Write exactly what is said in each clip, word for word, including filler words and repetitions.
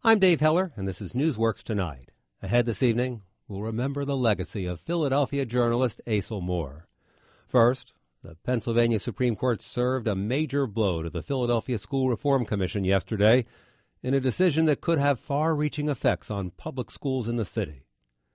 I'm Dave Heller, and this is Newsworks Tonight. Ahead this evening, we'll remember the legacy of Philadelphia journalist Aicel Moore. First, the Pennsylvania Supreme Court served a major blow to the Philadelphia School Reform Commission yesterday in a decision that could have far-reaching effects on public schools in the city.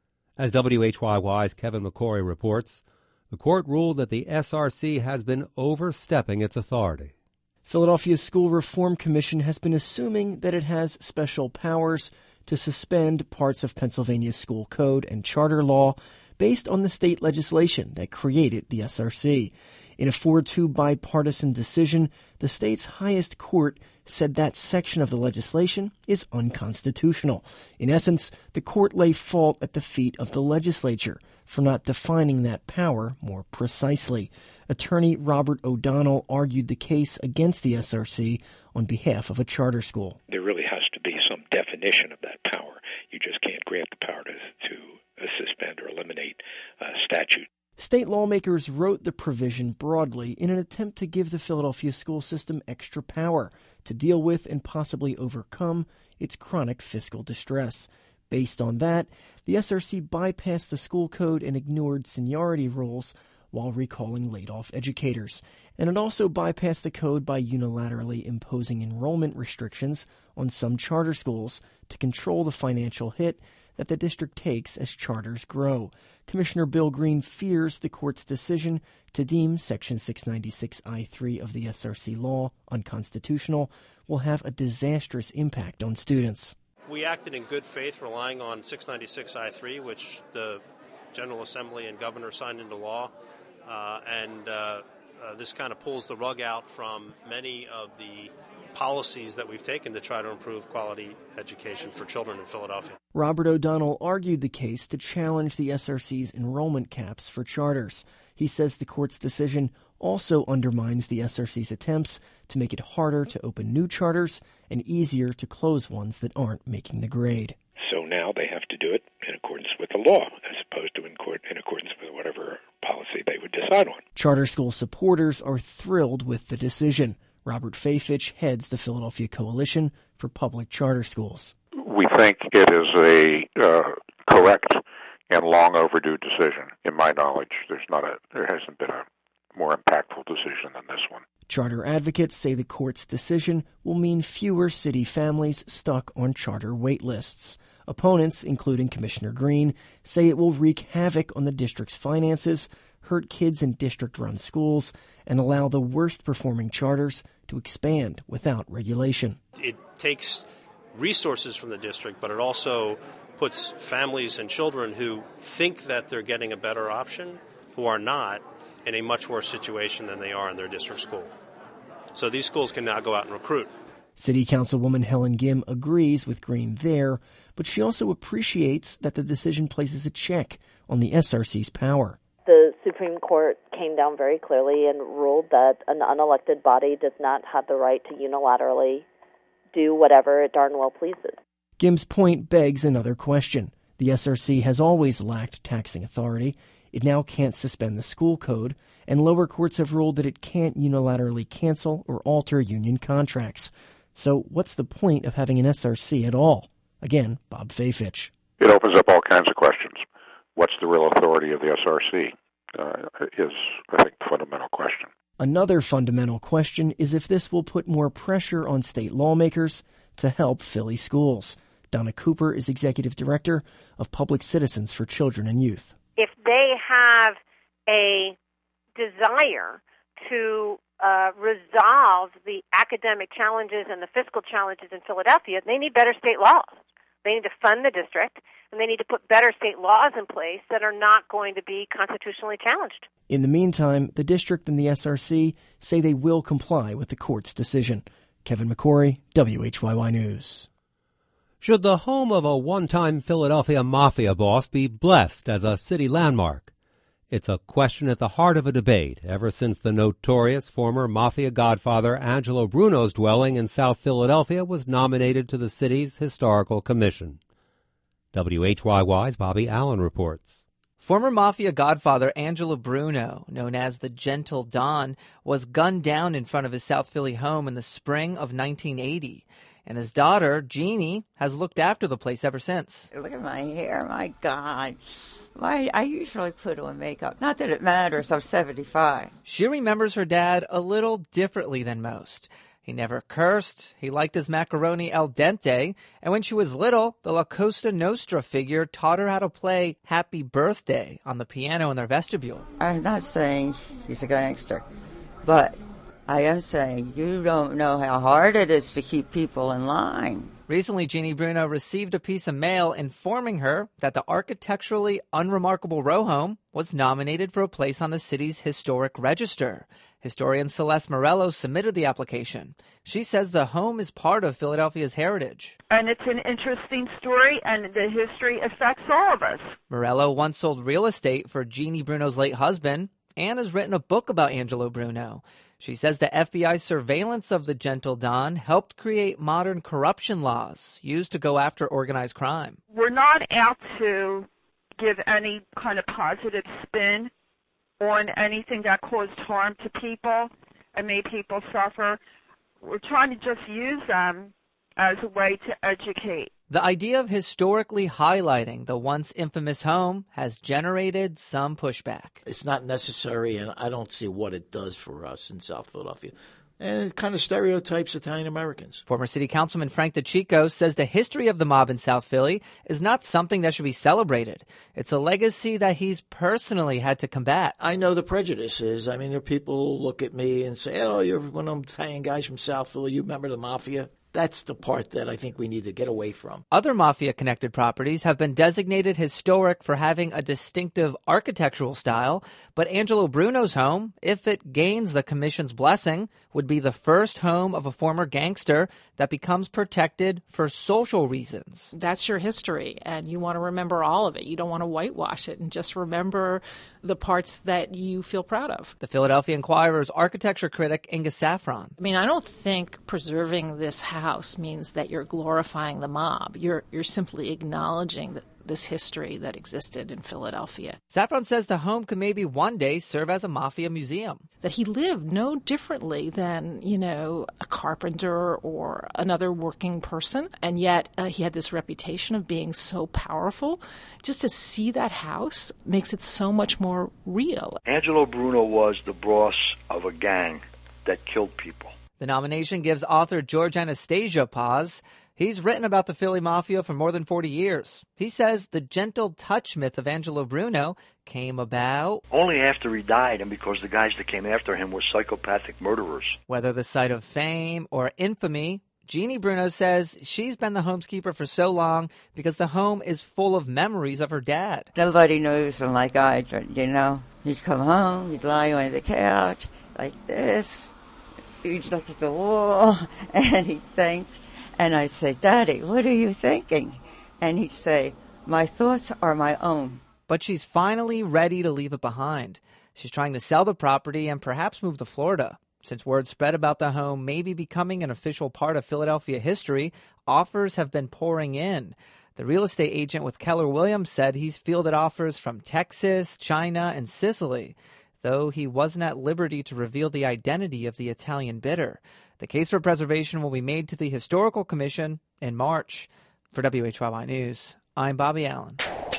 As W H Y Y's Kevin McCory reports, the court ruled that the S R C has been overstepping its authority. Philadelphia's School Reform Commission has been assuming that it has special powers to suspend parts of Pennsylvania's school code and charter law based on the state legislation that created the S R C. In a four two bipartisan decision, the state's highest court said that section of the legislation is unconstitutional. In essence, the court lay fault at the feet of the legislature for not defining that power more precisely. Attorney Robert O'Donnell argued the case against the S R C on behalf of a charter school. There really has to be some definition of that power. You just can't grant the power to, to uh, suspend or eliminate uh, statute. State lawmakers wrote the provision broadly in an attempt to give the Philadelphia school system extra power to deal with and possibly overcome its chronic fiscal distress. Based on that, the S R C bypassed the school code and ignored seniority rules while recalling laid-off educators. And it also bypassed the code by unilaterally imposing enrollment restrictions on some charter schools to control the financial hit that the district takes as charters grow. Commissioner Bill Green fears the court's decision to deem Section six ninety-six I three of the S R C law unconstitutional will have a disastrous impact on students. We acted in good faith, relying on six ninety-six I three, which the General Assembly and Governor signed into law, uh, and uh, uh, this kind of pulls the rug out from many of the policies that we've taken to try to improve quality education for children in Philadelphia. Robert O'Donnell argued the case to challenge the S R C's enrollment caps for charters. He says the court's decision also undermines the S R C's attempts to make it harder to open new charters and easier to close ones that aren't making the grade. So now they have to do it in accordance with the law, as opposed to in, court, in accordance with whatever policy they would decide on. Charter school supporters are thrilled with the decision. Robert Fafich heads the Philadelphia Coalition for Public Charter Schools. We think it is a uh, correct and long overdue decision. In my knowledge, there's not a there hasn't been a more impactful decision than this one. Charter advocates say the court's decision will mean fewer city families stuck on charter wait lists. Opponents, including Commissioner Green, say it will wreak havoc on the district's finances, hurt kids in district-run schools, and allow the worst-performing charters to expand without regulation. It takes resources from the district, but it also puts families and children who think that they're getting a better option, who are not, in a much worse situation than they are in their district school. So these schools can now go out and recruit. City Councilwoman Helen Gim agrees with Green there, but she also appreciates that the decision places a check on the S R C's power. The Supreme Court came down very clearly and ruled that an unelected body does not have the right to unilaterally do whatever it darn well pleases. Gim's point begs another question. The S R C has always lacked taxing authority. It now can't suspend the school code, and lower courts have ruled that it can't unilaterally cancel or alter union contracts. So what's the point of having an S R C at all? Again, Bob Fafich. It opens up all kinds of questions. What's the real authority of the S R C uh, is, I think, the fundamental question. Another fundamental question is if this will put more pressure on state lawmakers to help Philly schools. Donna Cooper is Executive Director of Public Citizens for Children and Youth. If they have a desire to uh, resolve the academic challenges and the fiscal challenges in Philadelphia, they need better state laws. They need to fund the district, and they need to put better state laws in place that are not going to be constitutionally challenged. In the meantime, the district and the S R C say they will comply with the court's decision. Kevin McCory, W H Y Y News. Should the home of a one-time Philadelphia mafia boss be blessed as a city landmark? It's a question at the heart of a debate ever since the notorious former mafia godfather Angelo Bruno's dwelling in South Philadelphia was nominated to the city's Historical Commission. W H Y Y's Bobby Allen reports. Former mafia godfather Angelo Bruno, known as the Gentle Don, was gunned down in front of his South Philly home in the spring of nineteen eighty. And his daughter, Jeannie, has looked after the place ever since. Look at my hair, my God. My, I usually put on makeup. Not that it matters, I'm seventy-five. She remembers her dad a little differently than most. He never cursed, he liked his macaroni al dente, and when she was little, the La Costa Nostra figure taught her how to play Happy Birthday on the piano in their vestibule. I'm not saying she's a gangster, but I am saying you don't know how hard it is to keep people in line. Recently, Jeannie Bruno received a piece of mail informing her that the architecturally unremarkable row home was nominated for a place on the city's historic register. Historian Celeste Morello submitted the application. She says the home is part of Philadelphia's heritage. And it's an interesting story, and the history affects all of us. Morello once sold real estate for Jeannie Bruno's late husband and has written a book about Angelo Bruno. She says the F B I's surveillance of the Gentle Don helped create modern corruption laws used to go after organized crime. We're not out to give any kind of positive spin on anything that caused harm to people and made people suffer. We're trying to just use them as a way to educate. The idea of historically highlighting the once infamous home has generated some pushback. It's not necessary, and I don't see what it does for us in South Philadelphia. And it kind of stereotypes Italian Americans. Former City Councilman Frank DeCicco says the history of the mob in South Philly is not something that should be celebrated. It's a legacy that he's personally had to combat. I know the prejudices. I mean, there are people who look at me and say, oh, you're one of them Italian guys from South Philly. You remember the mafia? That's the part that I think we need to get away from. Other mafia-connected properties have been designated historic for having a distinctive architectural style, but Angelo Bruno's home, if it gains the commission's blessing, would be the first home of a former gangster that becomes protected for social reasons. That's your history, and you want to remember all of it. You don't want to whitewash it and just remember the parts that you feel proud of. The Philadelphia Inquirer's architecture critic, Inga Saffron. I mean, I don't think preserving this house means that you're glorifying the mob. You're you're simply acknowledging that this history that existed in Philadelphia. Saffron says the home could maybe one day serve as a mafia museum. That he lived no differently than, you know, a carpenter or another working person, and yet uh, he had this reputation of being so powerful. Just to see that house makes it so much more real. Angelo Bruno was the boss of a gang that killed people. The nomination gives author George Anastasia pause. He's written about the Philly Mafia for more than forty years. He says the gentle touch myth of Angelo Bruno came about only after he died and because the guys that came after him were psychopathic murderers. Whether the site of fame or infamy, Jeannie Bruno says she's been the homekeeper for so long because the home is full of memories of her dad. Nobody knows him like I do, you know. He'd come home, he'd lie on the couch like this. He'd look at the wall and he'd think. And I'd say, Daddy, what are you thinking? And he'd say, my thoughts are my own. But she's finally ready to leave it behind. She's trying to sell the property and perhaps move to Florida. Since word spread about the home maybe becoming an official part of Philadelphia history, offers have been pouring in. The real estate agent with Keller Williams said he's fielded offers from Texas, China, and Sicily, though he wasn't at liberty to reveal the identity of the Italian bidder. The case for preservation will be made to the Historical Commission in March. For W H Y Y News, I'm Bobby Allen.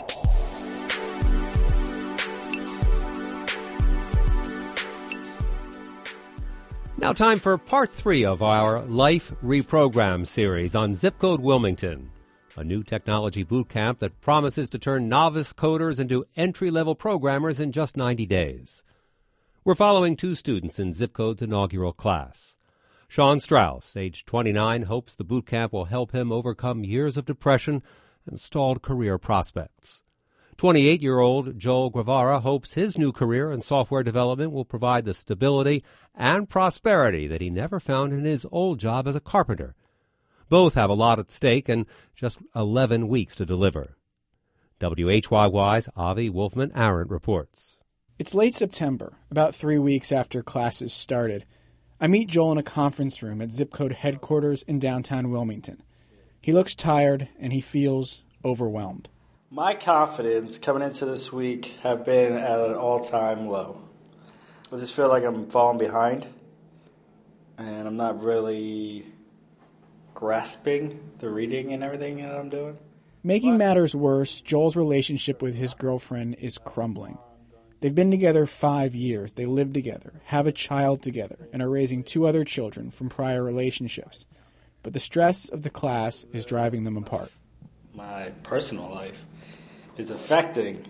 Now time for part three of our Life Reprogram series on Zip Code Wilmington, a new technology boot camp that promises to turn novice coders into entry-level programmers in just ninety days. We're following two students in Zip Code's inaugural class. Sean Strauss, age twenty-nine, hopes the boot camp will help him overcome years of depression and stalled career prospects. twenty-eight-year-old Joel Guevara hopes his new career in software development will provide the stability and prosperity that he never found in his old job as a carpenter. Both have a lot at stake and just eleven weeks to deliver. W H Y Y's Avi Wolfman-Arendt reports. It's late September, about three weeks after classes started. I meet Joel in a conference room at Zip Code headquarters in downtown Wilmington. He looks tired and he feels overwhelmed. My confidence coming into this week have been at an all-time low. I just feel like I'm falling behind, and I'm not really grasping the reading and everything that I'm doing. Making matters worse, Joel's relationship with his girlfriend is crumbling. They've been together five years, they live together, have a child together, and are raising two other children from prior relationships. But the stress of the class is driving them apart. My personal life is affecting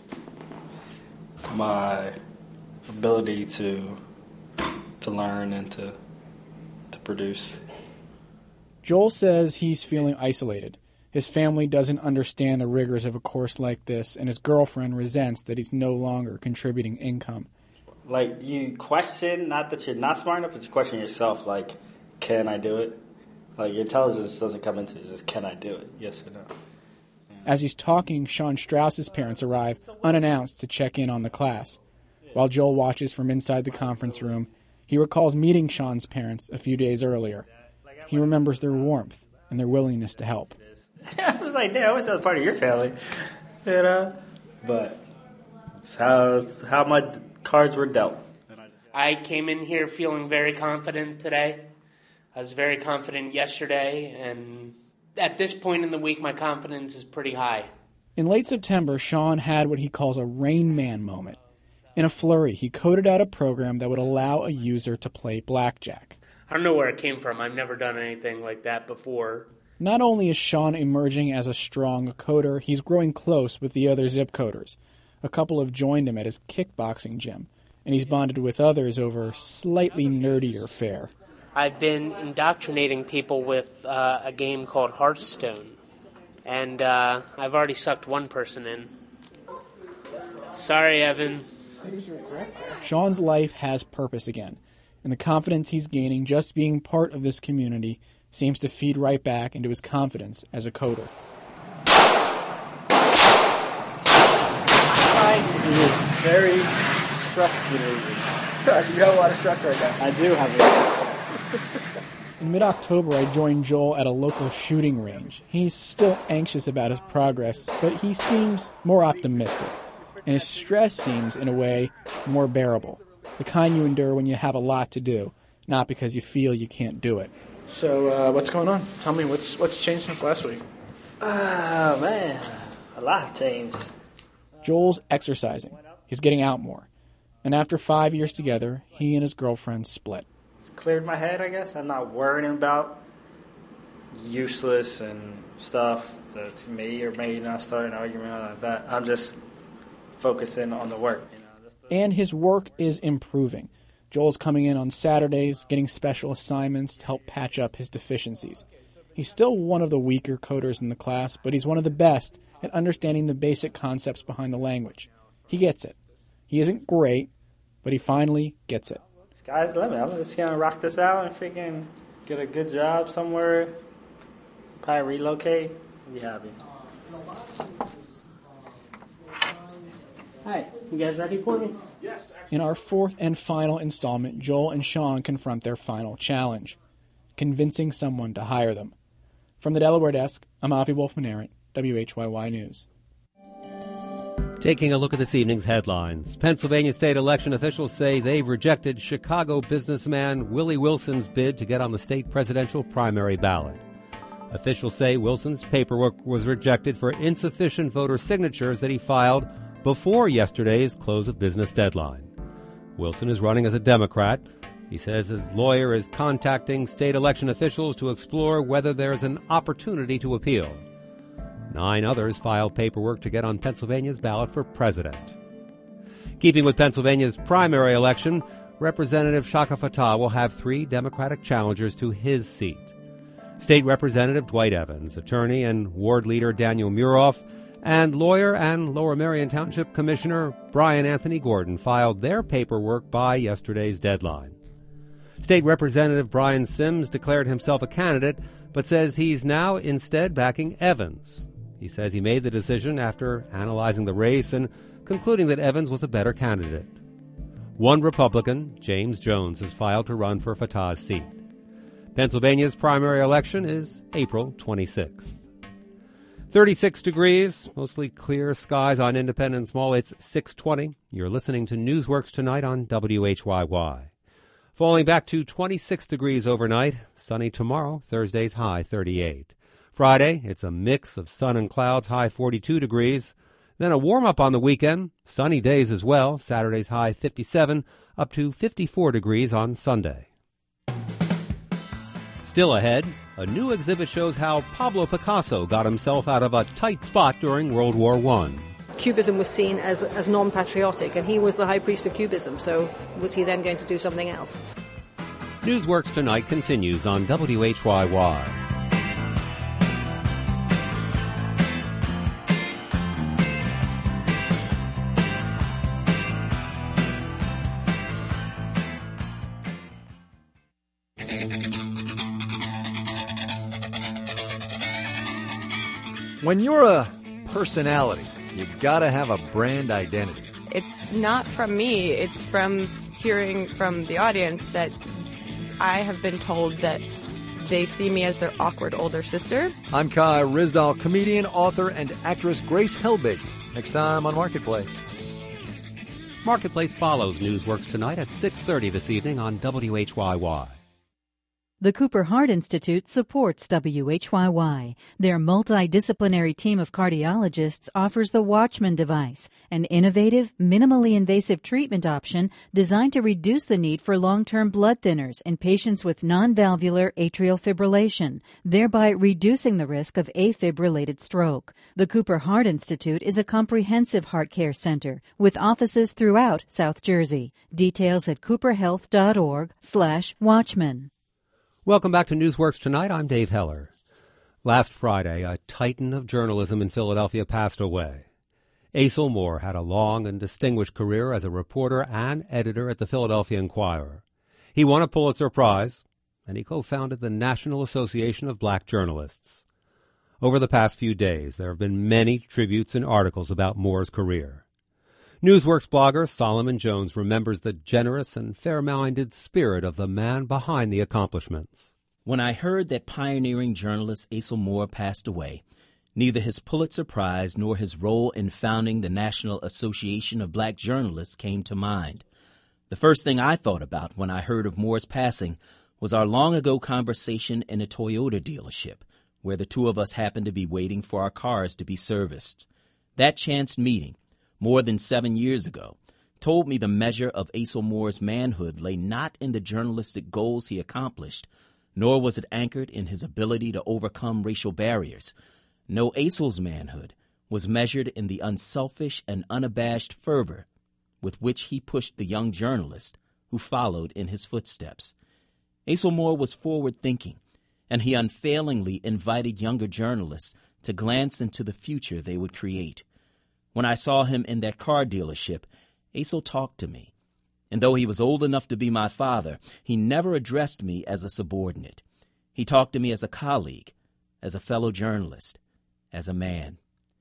my ability to to learn and to to produce. Joel says he's feeling isolated. His family doesn't understand the rigors of a course like this, and his girlfriend resents that he's no longer contributing income. Like, you question, not that you're not smart enough, but you question yourself, like, can I do it? Like, your intelligence doesn't come into it, it's just, can I do it? Yes or no? As he's talking, Sean Strauss's parents arrive, unannounced, to check in on the class. While Joel watches from inside the conference room, he recalls meeting Sean's parents a few days earlier. He remembers their warmth and their willingness to help. I was like, damn, I wish I was part of your family, you know? But it's how, it's how my cards were dealt. I came in here feeling very confident today. I was very confident yesterday, and at this point in the week, my confidence is pretty high. In late September, Sean had what he calls a Rain Man moment. In a flurry, he coded out a program that would allow a user to play blackjack. I don't know where it came from. I've never done anything like that before. Not only is Sean emerging as a strong coder, he's growing close with the other zip coders. A couple have joined him at his kickboxing gym, and he's bonded with others over slightly nerdier fare. I've been indoctrinating people with uh, a game called Hearthstone, and uh, I've already sucked one person in. Sorry, Evan. Sean's life has purpose again, and the confidence he's gaining just being part of this community seems to feed right back into his confidence as a coder. It is very stress-related. You have a lot of stress right now. I do have a lot. In mid-October, I joined Joel at a local shooting range. He's still anxious about his progress, but he seems more optimistic, and his stress seems, in a way, more bearable. The kind you endure when you have a lot to do, not because you feel you can't do it. So, uh, what's going on? Tell me, what's what's changed since last week? Oh, man. A lot changed. Joel's exercising. He's getting out more. And after five years together, he and his girlfriend split. It's cleared my head, I guess. I'm not worrying about useless and stuff that may or may not start an argument like that. I'm just focusing on the work. You know, the... And his work is improving. Joel's coming in on Saturdays, getting special assignments to help patch up his deficiencies. He's still one of the weaker coders in the class, but he's one of the best at understanding the basic concepts behind the language. He gets it. He isn't great, but he finally gets it. Sky's the limit. I'm just going to rock this out and freaking get a good job somewhere, probably relocate, be happy. Hi, you guys ready for me? Yes. In our fourth and final installment, Joel and Sean confront their final challenge, convincing someone to hire them. From the Delaware desk, I'm Avi Wolfman-Arent, W H Y Y News. Taking a look at this evening's headlines, Pennsylvania state election officials say they've rejected Chicago businessman Willie Wilson's bid to get on the state presidential primary ballot. Officials say Wilson's paperwork was rejected for insufficient voter signatures that he filed before yesterday's close of business deadline. Wilson is running as a Democrat. He says his lawyer is contacting state election officials to explore whether there's an opportunity to appeal. Nine others filed paperwork to get on Pennsylvania's ballot for president. Keeping with Pennsylvania's primary election, Representative Shaka Fattah will have three Democratic challengers to his seat. State Representative Dwight Evans, attorney and ward leader Daniel Muroff, and lawyer and Lower Merion Township Commissioner Brian Anthony Gordon filed their paperwork by yesterday's deadline. State Representative Brian Sims declared himself a candidate, but says he's now instead backing Evans. He says he made the decision after analyzing the race and concluding that Evans was a better candidate. One Republican, James Jones, has filed to run for Fattah's seat. Pennsylvania's primary election is April twenty-sixth. thirty-six degrees, mostly clear skies on Independence Mall. It's six twenty. You're listening to Newsworks Tonight on W H Y Y. Falling back to twenty-six degrees overnight. Sunny tomorrow, Thursday's high thirty-eight. Friday, it's a mix of sun and clouds, high forty-two degrees. Then a warm-up on the weekend, sunny days as well. Saturday's high fifty-seven, up to fifty-four degrees on Sunday. Still ahead, a new exhibit shows how Pablo Picasso got himself out of a tight spot during World War One. Cubism was seen as, as non-patriotic, and he was the high priest of Cubism, so was he then going to do something else? Newsworks Tonight continues on W H Y Y. When you're a personality, you gotta have a brand identity. It's not from me, it's from hearing from the audience that I have been told that they see me as their awkward older sister. I'm Kai Ryssdal, comedian, author, and actress Grace Helbig. Next time on Marketplace. Marketplace follows Newsworks Tonight at six thirty this evening on W H Y Y. The Cooper Heart Institute supports W H Y Y. Their multidisciplinary team of cardiologists offers the Watchman device, an innovative, minimally invasive treatment option designed to reduce the need for long-term blood thinners in patients with non-valvular atrial fibrillation, thereby reducing the risk of AFib-related stroke. The Cooper Heart Institute is a comprehensive heart care center with offices throughout South Jersey. Details at cooperhealth.org slash watchman. Welcome back to Newsworks Tonight. I'm Dave Heller. Last Friday, a titan of journalism in Philadelphia passed away. Azel Moore had a long and distinguished career as a reporter and editor at the Philadelphia Inquirer. He won a Pulitzer Prize, and he co-founded the National Association of Black Journalists. Over the past few days, there have been many tributes and articles about Moore's career. Newsworks blogger Solomon Jones remembers the generous and fair-minded spirit of the man behind the accomplishments. When I heard that pioneering journalist Azel Moore passed away, neither his Pulitzer Prize nor his role in founding the National Association of Black Journalists came to mind. The first thing I thought about when I heard of Moore's passing was our long-ago conversation in a Toyota dealership, where the two of us happened to be waiting for our cars to be serviced. That chance meeting, more than seven years ago, told me the measure of Azel Moore's manhood lay not in the journalistic goals he accomplished, nor was it anchored in his ability to overcome racial barriers. No, Azel's manhood was measured in the unselfish and unabashed fervor with which he pushed the young journalist who followed in his footsteps. Azel Moore was forward-thinking, and he unfailingly invited younger journalists to glance into the future they would create. When I saw him in that car dealership, Azel talked to me. And though he was old enough to be my father, he never addressed me as a subordinate. He talked to me as a colleague, as a fellow journalist, as a man.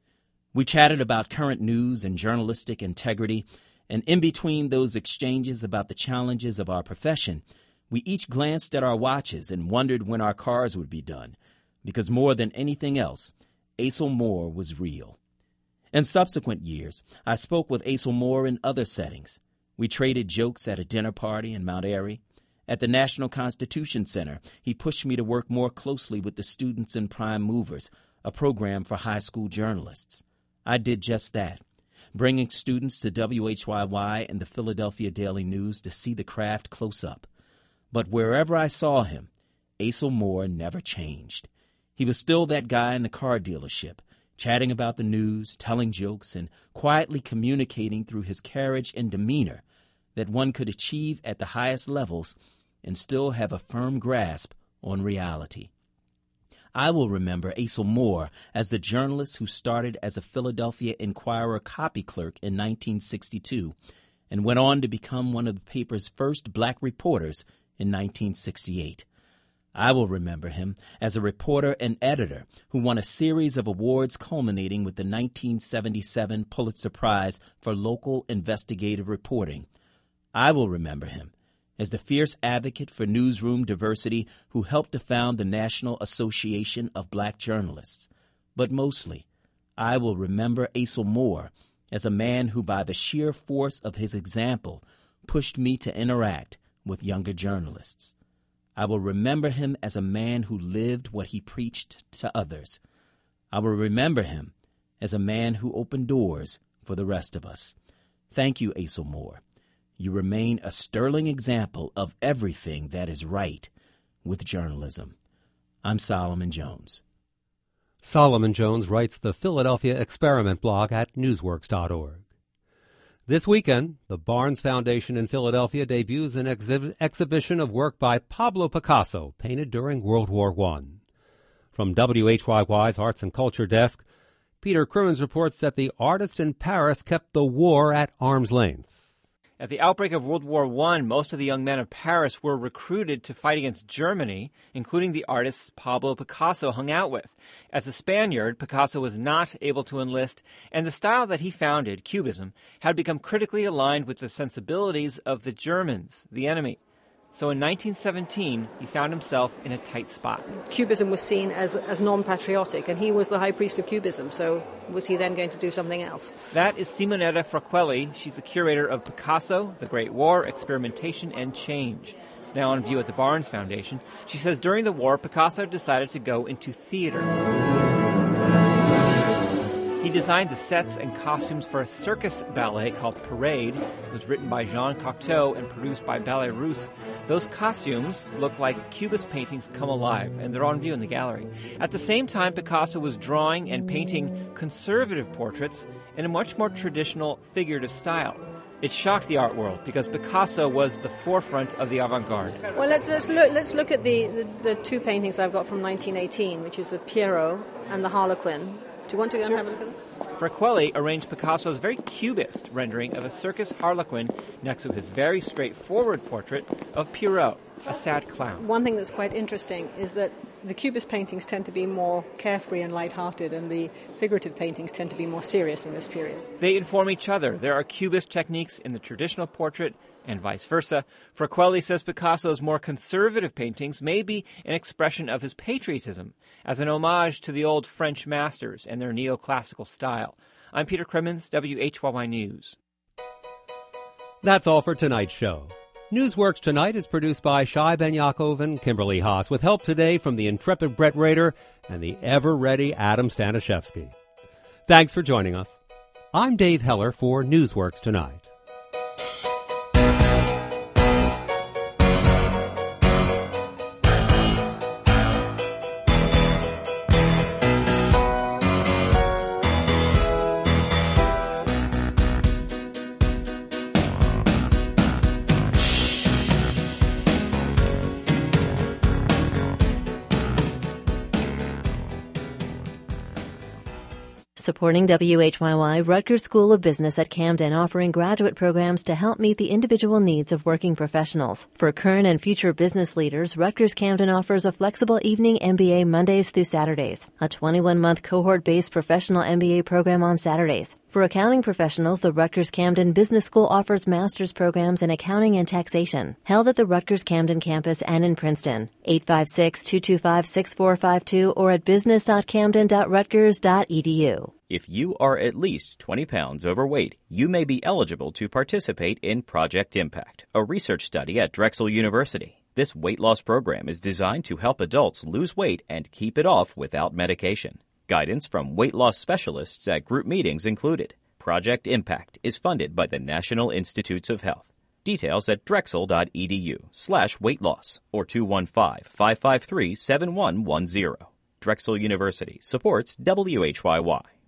We chatted about current news and journalistic integrity, and in between those exchanges about the challenges of our profession, we each glanced at our watches and wondered when our cars would be done, because more than anything else, Azel Moore was real. In subsequent years, I spoke with Azel Moore in other settings. We traded jokes at a dinner party in Mount Airy. At the National Constitution Center, he pushed me to work more closely with the Students and Prime Movers, a program for high school journalists. I did just that, bringing students to W H Y Y and the Philadelphia Daily News to see the craft close up. But wherever I saw him, Azel Moore never changed. He was still that guy in the car dealership, chatting about the news, telling jokes, and quietly communicating through his carriage and demeanor that one could achieve at the highest levels and still have a firm grasp on reality. I will remember Azel Moore as the journalist who started as a Philadelphia Inquirer copy clerk in nineteen sixty-two and went on to become one of the paper's first black reporters in nineteen sixty-eight. I will remember him as a reporter and editor who won a series of awards culminating with the nineteen seventy-seven Pulitzer Prize for Local Investigative Reporting. I will remember him as the fierce advocate for newsroom diversity who helped to found the National Association of Black Journalists. But mostly, I will remember Azel Moore as a man who, by the sheer force of his example, pushed me to interact with younger journalists. I will remember him as a man who lived what he preached to others. I will remember him as a man who opened doors for the rest of us. Thank you, Asil Moore. You remain a sterling example of everything that is right with journalism. I'm Solomon Jones. Solomon Jones writes the Philadelphia Experiment blog at newsworks dot org. This weekend, the Barnes Foundation in Philadelphia debuts an exhi- exhibition of work by Pablo Picasso, painted during World War One. From W H Y Y's Arts and Culture Desk, Peter Crimmins reports that the artist in Paris kept the war at arm's length. At the outbreak of World War One, most of the young men of Paris were recruited to fight against Germany, including the artists Pablo Picasso hung out with. As a Spaniard, Picasso was not able to enlist, and the style that he founded, Cubism, had become critically aligned with the sensibilities of the Germans, the enemy. So in nineteen seventeen, he found himself in a tight spot. Cubism was seen as, as non-patriotic, and he was the high priest of Cubism, so was he then going to do something else? That is Simonetta Fraquelli. She's the curator of Picasso, The Great War, Experimentation, and Change. It's now on view at the Barnes Foundation. She says during the war, Picasso decided to go into theater. He designed the sets and costumes for a circus ballet called Parade. It was written by Jean Cocteau and produced by Ballet Russe. Those costumes look like Cubist paintings come alive, and they're on view in the gallery. At the same time, Picasso was drawing and painting conservative portraits in a much more traditional figurative style. It shocked the art world because Picasso was the forefront of the avant-garde. Well, let's, let's, look, let's look at the, the, the two paintings I've got from nineteen eighteen, which is the Pierrot and the Harlequin. Do you want to go and have a look at them? Fraquelli arranged Picasso's very cubist rendering of a circus harlequin next to his very straightforward portrait of Pierrot, a sad clown. One thing that's quite interesting is that the cubist paintings tend to be more carefree and light-hearted, and the figurative paintings tend to be more serious in this period. They inform each other. There are cubist techniques in the traditional portrait and vice versa. Fraquelli says Picasso's more conservative paintings may be an expression of his patriotism, as an homage to the old French masters and their neoclassical style. I'm Peter Crimmins, W H Y Y News. That's all for tonight's show. Newsworks Tonight is produced by Shai Ben Yaakov and Kimberly Haas, with help today from the intrepid Brett Rader and the ever-ready Adam Stanishevsky. Thanks for joining us. I'm Dave Heller for Newsworks Tonight. Supporting W H Y Y, Rutgers School of Business at Camden, offering graduate programs to help meet the individual needs of working professionals. For current and future business leaders, Rutgers Camden offers a flexible evening M B A Mondays through Saturdays, a twenty-one month cohort-based professional M B A program on Saturdays. For accounting professionals, the Rutgers Camden Business School offers master's programs in accounting and taxation, held at the Rutgers Camden campus and in Princeton. eight five six, two two five, six four five two or at business dot camden dot rutgers dot e d u. If you are at least twenty pounds overweight, you may be eligible to participate in Project Impact, a research study at Drexel University. This weight loss program is designed to help adults lose weight and keep it off without medication. Guidance from weight loss specialists at group meetings included. Project Impact is funded by the National Institutes of Health. Details at drexel dot e d u slash weight loss or two one five, five five three, seven one one zero. Drexel University supports W H Y Y.